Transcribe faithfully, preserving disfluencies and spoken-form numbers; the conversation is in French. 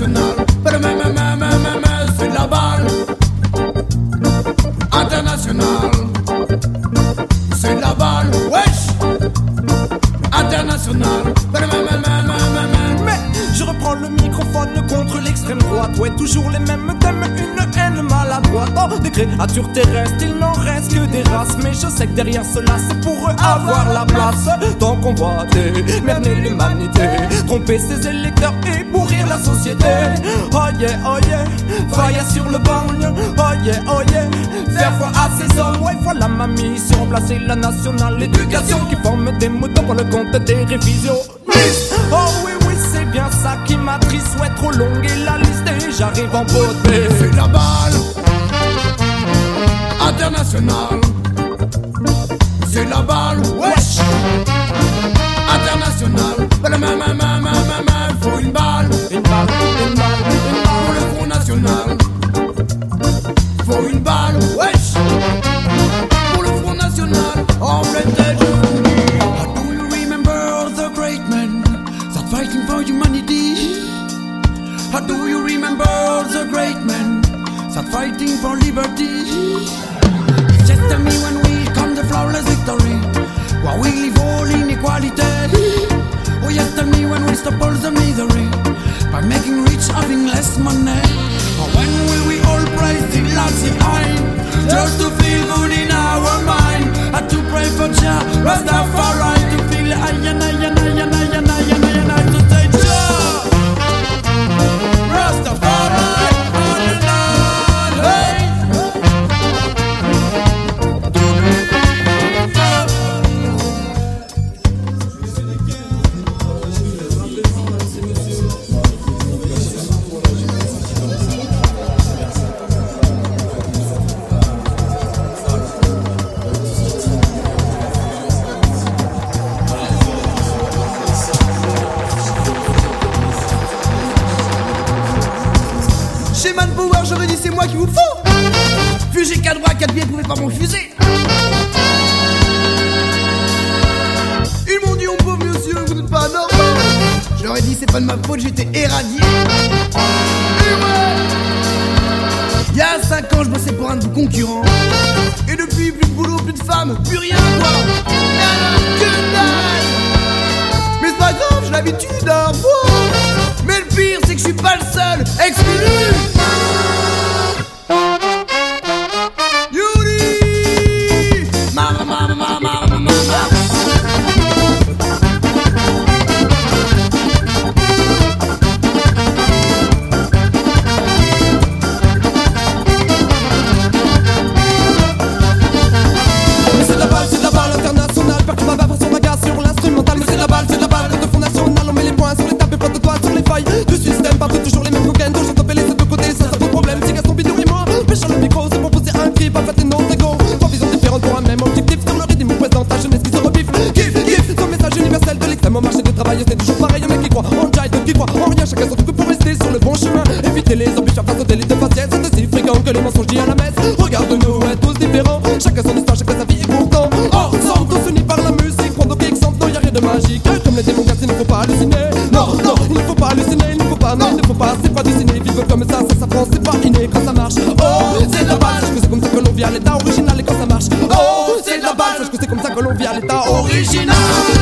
international. C'est la balle international. C'est la balle, wesh, international. Mais je reprends le microphone contre l'extrême droite. Ouais, toujours les mêmes thèmes, une haine maladroite. Oh, des créatures terrestres, il n'en reste que des races. Mais je sais que derrière cela, c'est pour eux avoir la place. Tant qu'on voit merner l'humanité, tromper ses électeurs et pourrir la société. Oh yeah, oh yeah, faille sur le bagne. Oh yeah, oh yeah, faire foi à ces hommes. Ouais, voilà ma mission, remplacer la nationale éducation qui forme des moutons pour le compte des révisions. Oh oui, oui, c'est bien ça qui m'attriste. Ouais, trop longue et la liste et j'arrive en beauté. C'est la balle internationale. C'est la balle, wesh, internationale. Faut une balle, une balle, une balle, une balle pour le Front National. Faut une balle, wesh, pour le Front National. En pleine tête, je vous dis. How do you remember the great men that fighting for humanity? How do you remember the great men that fighting for liberty? Just tell me when we come the flawless victory, while we live all in equality. Oh yes, tell me when we stop all the misery by making rich having less money. Or when will we all praise the Lassie Ein, just to feel good in our mind, and to pray for Jah Rastafari, to feel I and I and I and I and I and I and I to say Jah Rastafari on and on, hey. Chez Manpower, j'aurais dit c'est moi qui vous faut. Fusée quatre bras, quatre pieds, pouvez pas m'en refuser. Ils m'ont dit on pauvre monsieur, vous n'êtes pas normal. J'aurais dit c'est pas de ma faute, j'étais éradié. Et ouais, il y a cinq ans, je bossais pour un de vos concurrents. Et depuis, plus de boulot, plus de femmes, plus rien quoi. Nada, que dalle. Mais c'est pas grave, j'ai l'habitude à voir. Mais le pire, c'est que je suis pas le seul exclu. Yuri, mama, mama, mama, mama, mama. Mais c'est de la balle, c'est de la balle internationale. Perdu ma bave sur ma gare sur l'instrumental. Mais c'est de la balle, c'est de la balle contre Front National. On met les points sur les tapes et pas de doigts sur les failles du système. Partout toujours les mêmes week-ends. J'ai topé les deux côtés, ça ça pose problème. Si Gaston Bidou et moi pêchons le micro, c'est pour poser un cri, pas fêter nos égaux. Trois visions différentes pour un même objectif. Sur le rythme, on présente ta jeunesse qui se rebiffe. Kiff, kiff, son message universel de l'extrême au marché du travail. C'est toujours pareil, y'a mec qui croit en jive, d'autres qui croient en rien. Chacun son truc pour rester sur le bon chemin. Éviter les embûches, faire sauter les deux faciès. Sont aussi fréquents que les mensonges dits à la messe. Regarde-nous, on est tous différents. Chacun son histoire, chacun sa vie et pourtant ensemble, tous unis par la musique. Prends donc exemple, non y'a rien de magique. Comme les démocraties, il ne faut pas halluciner. Non, non, il ne faut pas halluciner, il ne faut pas, non, il ne faut pas, c'est pas dessiner. Vivre comme ça, ça s'apprend, c'est pas inné quand ça marche. Oh, c'est de la balle, sache que c'est comme ça que l'on vit à l'état original et quand ça marche. Oh, c'est de la balle, sache que c'est comme ça que l'on vit à l'état original.